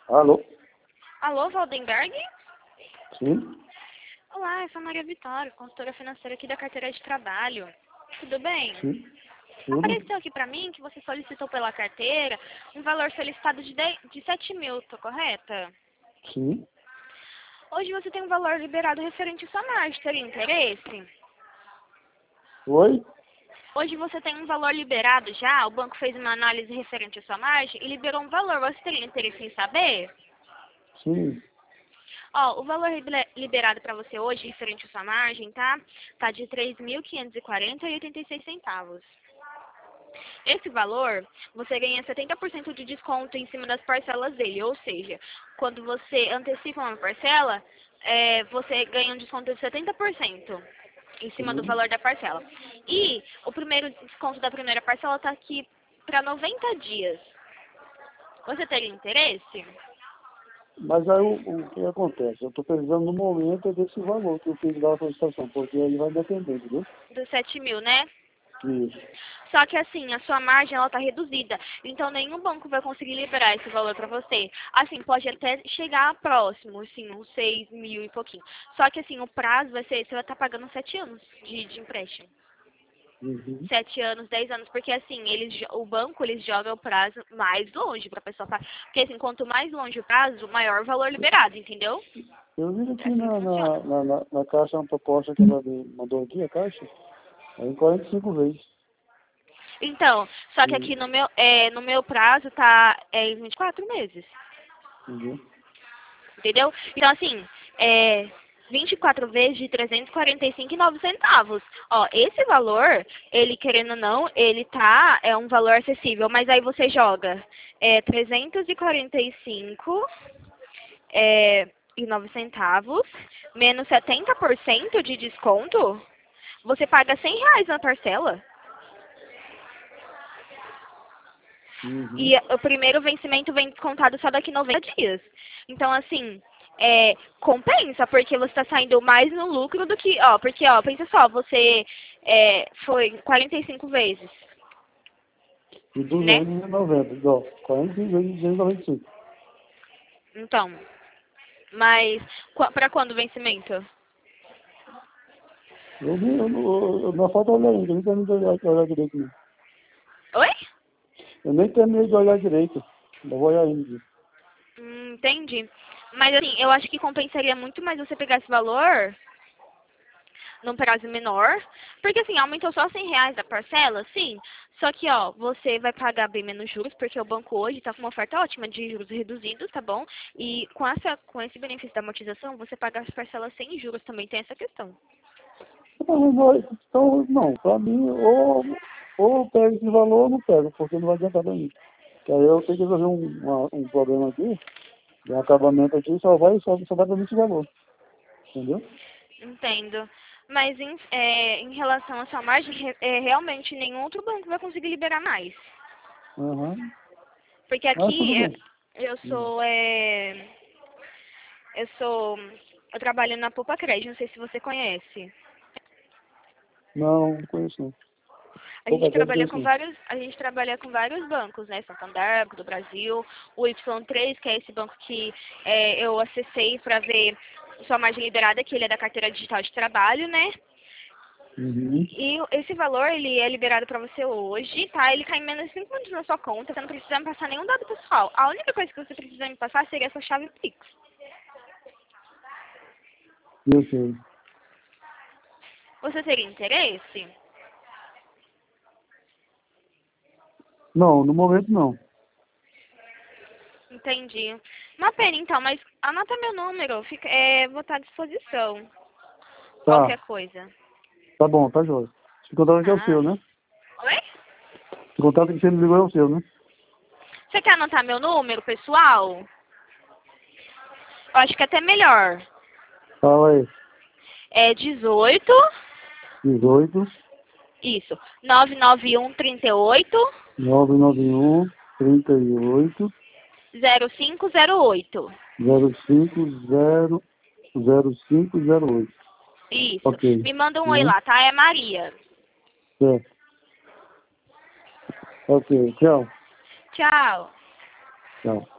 Alô? Alô, Valdenberg? Sim? Olá, eu sou a Maria Vitória, consultora financeira aqui da carteira de trabalho. Tudo bem? Sim? Tudo? Apareceu aqui pra mim que você solicitou pela carteira um valor solicitado de 7 mil, tô correta? Sim? Hoje você tem um valor liberado referente à sua margem, teria interesse? Oi? Hoje você tem um valor liberado já, o banco fez uma análise referente à sua margem e liberou um valor, você teria interesse em saber? Sim. Ó, o valor liberado para você hoje, referente à sua margem, tá? Tá de 3.540,86 centavos. Esse valor, você ganha 70% de desconto em cima das parcelas dele, ou seja, quando você antecipa uma parcela, você ganha um desconto de 70% em cima do Sim. valor da parcela. E o primeiro desconto da primeira parcela está aqui para 90 dias. Você teria interesse? Mas aí o que acontece? Eu estou precisando no momento desse valor que eu fiz da solicitação, porque aí vai depender, entendeu? Dos 7 mil, né? Isso. Só que assim, a sua margem ela tá reduzida. Então nenhum banco vai conseguir liberar esse valor para você. Assim, pode até chegar próximo, assim, uns 6 mil e pouquinho. Só que assim, o prazo vai ser, você vai estar pagando 7 anos de empréstimo. Uhum. 7 anos, 10 anos, porque assim, o banco eles jogam o prazo mais longe para a pessoa pagar. Porque assim, quanto mais longe o prazo, maior o valor liberado, entendeu? Eu vi É aqui assim que funciona. na caixa uma proposta que ela me mandou aqui, a caixa, é em 45 vezes. Então, só que Sim. aqui no meu prazo tá em 24 meses. Entendeu? Entendeu? Então, assim, 24 vezes de 345,09 centavos. Ó, esse valor, ele querendo ou não, é um valor acessível, mas aí você joga 345 e 9 centavos, menos 70% de desconto, você paga R$ 100 na parcela. Uhum. E o primeiro vencimento vem descontado só daqui 90 dias. Então, assim, compensa, porque você está saindo mais no lucro do que, ó, porque, ó, pensa só, você foi 45 vezes, E né? 290, igual. 45 vezes 295. Então, mas para quando o vencimento? Na falta olhar ainda, eu nem terminei de olhar direito. Não. Oi? Eu nem terminei de olhar direito. Ainda vou olhar ainda. Entendi. Mas, assim, eu acho que compensaria muito mais você pegar esse valor num prazo menor, porque assim, aumentou só R$ 100 da parcela, sim, só que ó, você vai pagar bem menos juros, porque o banco hoje está com uma oferta ótima de juros reduzidos, tá bom? E com esse benefício da amortização, você paga as parcelas sem juros, também tem essa questão. Então, não, para mim, ou eu pego esse valor ou não pego, porque não vai adiantar pra mim. Que aí eu tenho que resolver um problema aqui, de um acabamento aqui, só vai para mim esse valor. Entendeu? Entendo. Mas em relação à sua margem, realmente nenhum outro banco vai conseguir liberar mais. Aham. Porque Mas tudo aqui bem. eu Hum. sou, eu sou, eu trabalho na Poupa Crédito, não sei se você conhece. Não, não conheço não. A Pouca gente coisa trabalha conheço com não. vários bancos, né? Santander, Banco do Brasil, o Y3, que é esse banco que eu acessei para ver sua margem liberada, que ele é da carteira digital de trabalho, né? Uhum. E esse valor, ele é liberado para você hoje, tá? Ele cai em menos de 5 minutos na sua conta, você não precisa me passar nenhum dado pessoal. A única coisa que você precisa me passar seria a sua chave Pix. Eu sei. Você teria interesse? Não, no momento não. Entendi. Uma pena então, mas anota meu número, vou estar à disposição. Tá, Qualquer coisa. tá bom, tá joia. Esse contato aqui é o Ah. seu, né? Oi? Esse contato que você me ligou é o seu, né? Você quer anotar meu número, pessoal? Eu acho que é até melhor. Fala aí. É 18, 18 isso, 99138 991 38 0508. 050 0508. Isso. Ok. Me manda um oi Uhum. lá, tá? É Maria. Certo. Ok. Tchau. Tchau. Tchau.